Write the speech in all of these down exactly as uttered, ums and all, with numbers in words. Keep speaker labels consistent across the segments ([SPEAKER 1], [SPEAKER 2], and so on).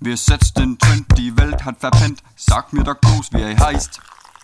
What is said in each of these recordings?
[SPEAKER 1] Wer setzt den Trend? Die Welt hat verpennt. Sag mir doch bloß, wie er heißt.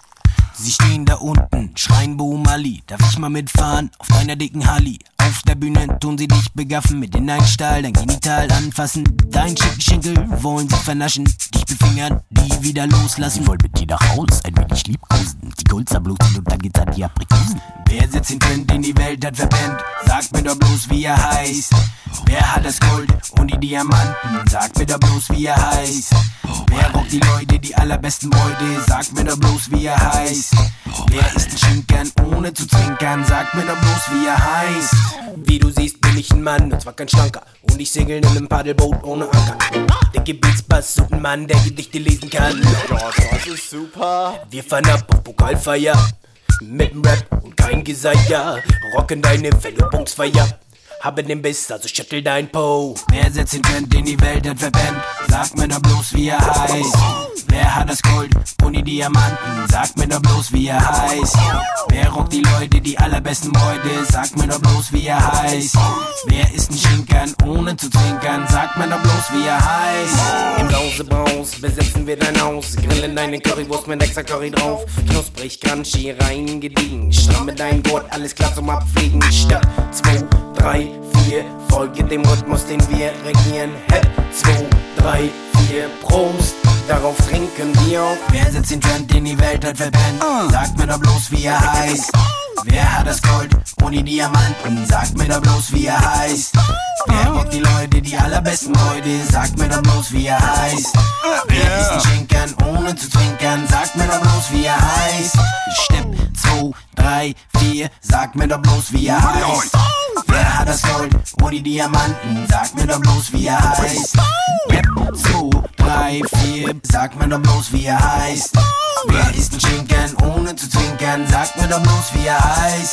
[SPEAKER 2] Sie stehen da unten, schreien Boom Ali. Darf ich mal mitfahren auf deiner dicken Halli? Auf der Bühne tun sie dich begaffen mit in deinen Stahl, dein Genital anfassen. Dein schicken Schenkel wollen sie vernaschen, dich befingern, die wieder loslassen. Sie wollen mit dir nach Haus, ein wenig liebkosen, die Gulzer bluten und dann geht's an die Aprikosen. Wer setzt den Trend in die Welt, hat verpennt? Sag mir doch bloß, wie er heißt. Wer hat das Gold und die Diamanten? Sag mir doch bloß, wie er heißt. Wer rockt die Leute, die allerbesten Beute? Sag mir doch bloß, wie er heißt. Wer ist ein Schinkern, ohne zu zwinkern? Sag mir doch bloß, wie er heißt. Wie du siehst, bin ich ein Mann, und zwar kein Schlanker. Und ich segel in einem Paddelboot ohne Anker. Der Gebietsbass und ein Mann, der Gedichte lesen kann.
[SPEAKER 3] Oh Gott, das ist super.
[SPEAKER 2] Wir fahren ab auf Pokalfeier. Mit'm Rap und kein Geseier. Rocken deine Verlobungsfeier. Haben den Biss, also schüttel dein Po. Wer setzt den Trend in die Welt, hat verpennt? Sag mir doch bloß, wie er heißt. Wer hat das Gold und die Diamanten? Sag mir doch bloß, wie er heißt. Wer rockt die Leute, die allerbesten Beute? Sag mir doch bloß, wie er heißt. Wer ist ein Schinkern, ohne zu zwinkern? Sag mir doch bloß, wie er heißt. Im Lausebraus besetzen wir dein Haus. Grillen deine Currywurst mit extra Curry drauf. Knusprig, crunchy, rein gediegen. Stramm mit deinem Gurt, alles klar zum Abfliegen. Step zwei, drei, vier, folge dem Rhythmus, den wir regieren. Hep, zwei, drei, vier, Prost, darauf trinken wir. Wer setzt den Trend in die Welt, hat verpennt? Sag mir doch bloß, wie er heißt. Wer hat das Gold und die Diamanten? Sag mir doch bloß, wie er heißt. Wer rockt die Leute, die allerbesten Leute? Sag mir doch bloß, wie er heißt. Wer ist ein Schinkern, ohne zu zwinkern? Sag mir doch bloß, wie er heißt. Step zwei, drei, vier, sag mir doch bloß, wie er heißt. Wer hat das Gold und die Diamanten? Sag mir doch bloß, wie er heißt. Rap zwei, drei, vier, sag mir doch bloß, wie er heißt. Wer ist ein Schinkern, ohne zu zwinkern? Sag mir doch bloß, wie er heißt.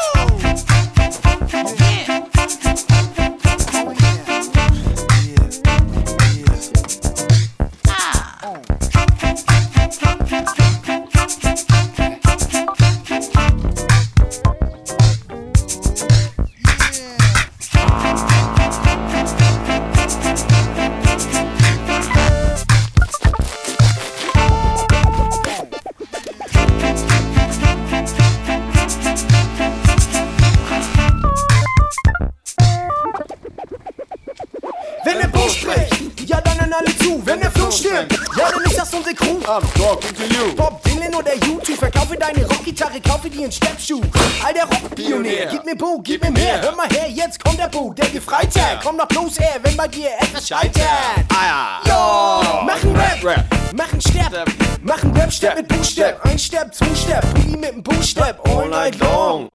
[SPEAKER 4] Wenn der Busch spricht, ja dann an alle zu. Wenn der Fluch stirbt, ja dann ist das unsere Crew.
[SPEAKER 3] I'm talking to you.
[SPEAKER 4] Bob Dylan oder U zwei, verkaufe deine Rockgitarre, kaufe dir einen Steppschuh. All der Rockpionier, gib mir Bo, gib mir mehr. Hör mal her, jetzt kommt der Bo, der Gefreite. Komm doch bloß her, wenn bei dir etwas scheitert.
[SPEAKER 3] Ah ja.
[SPEAKER 4] Ja, mach ein Rap, mach ein Step, mach ein Rap-Step mit Buchstep. Ein Step, zwei Step, Boogie mit dem Buchstep, all night long.